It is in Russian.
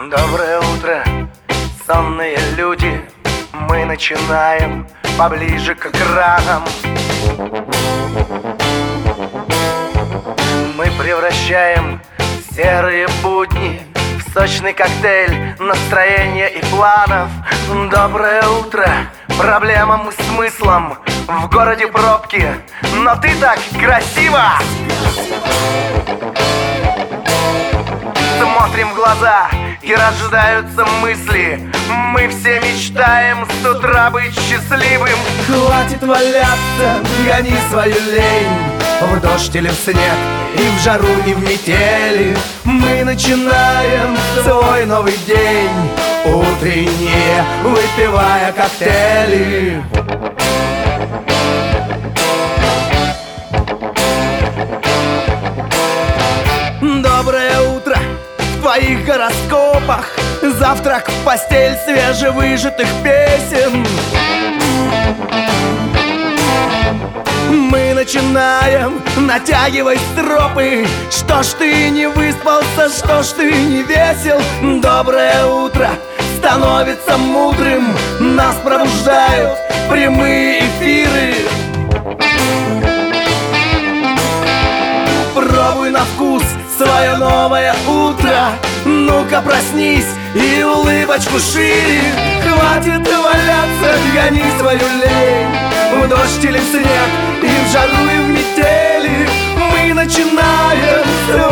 Доброе утро, сонные люди. Мы начинаем поближе к экранам. Мы превращаем серые будни в сочный коктейль настроения и планов. Доброе утро проблемам и смыслам. В городе пробки, но ты так красиво. Смотрим в глаза, и рождаются мысли. Мы все мечтаем с утра быть счастливым. Хватит валяться, гони свою лень в дождь или в снег, и в жару, и в метели. Мы начинаем свой новый день утренние, выпивая коктейли. Доброе утро в твоих гороскопах. Завтрак в постель свежевыжатых песен. Мы начинаем, натягивай стропы. Что ж ты не выспался, что ж ты не весел? Доброе утро становится мудрым. Нас пробуждают прямые эфиры. Пробуй на вкус свое новое утро. Ну-ка проснись и улыбочку шире. Хватит валяться, гони свою лень в дождь или в снег, и в жару, и в метели. Мы начинаем